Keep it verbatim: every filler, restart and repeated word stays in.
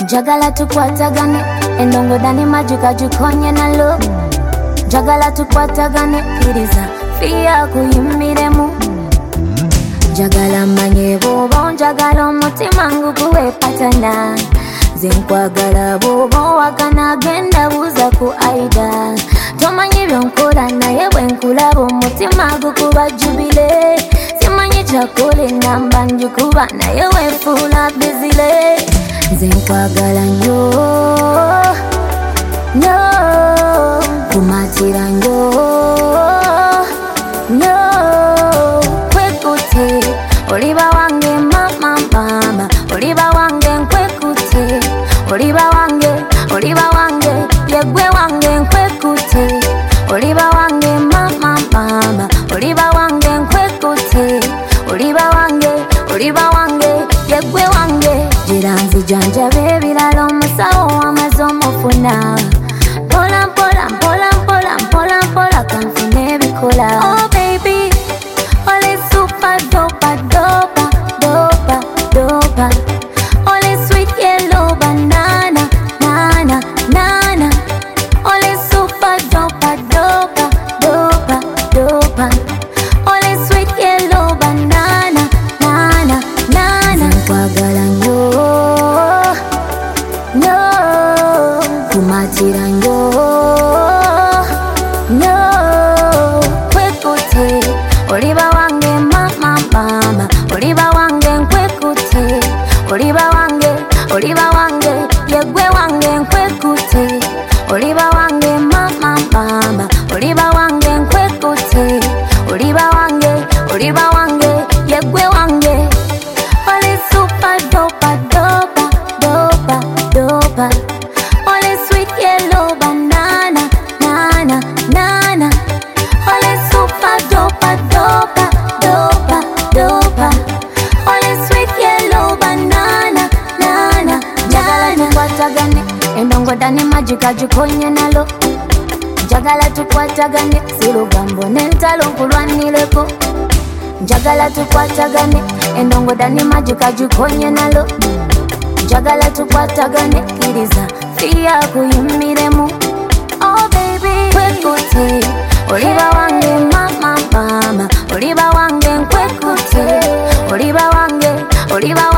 Jagala tukwatagane endongo dani majuka jukonye nalo. Jagala tukwatagane kiriza fiya kuyimiremu. Jagala manye bobo njagala omutima nguguwe patana. Zenkwagala bobo wakana genda buza ku aida. Tomanyi byonkola naye bwenkulaba omutima gukuba jubile. Simanyi kyakole namba njukuba naye wenfula bizile. Zenkwagala nnyo nnyo kumatira nnyo nnyo kwekute oliba wange mama mama oliba wange nkwekute oliba wange oliba wange yegwe wange nkwekute oliba wange mama mama oliba wange nkwekute oliba wange oliba wange yegwe wange jiranzi janjabe ebirala omusawo amaze omufuna mpola mpola mpola mpola mpola mpola kanfune ebikola. Oh baby ole super dopa dopa dopa dopa ole sweet yellow banana nana nana ole super dopa dopa dopa dopa ole sweet yellow banana nana nana. Zenkwagala nnyo nnyo kumatira nnyo nnyo kwekute oliba wange mama mama oliba wange nkwekute oliba wange oliba wange yegwe wange nkwekute oliba wange mama mama oliba wange nkwekute oliba wange oliba wange yegwe wange. Ole super dopa dopa dopa dopa ole sweet yellow banana nana nana ole super dopa dopa dopa dopa ole sweet yellow banana nana. Jagala tukwatagane endongo dani majuka jukonye nalo. Jagala tukwatagane sirugambo n'entalo nkulwanireko. Jagala tukwatagane endongo dani majuka jukonye nalo. Jagala tukwatagane kiriza fiya kuyimiremu. Oh baby kwekute oliba wange mama mama oliba wange nkwekute oliba wange oliba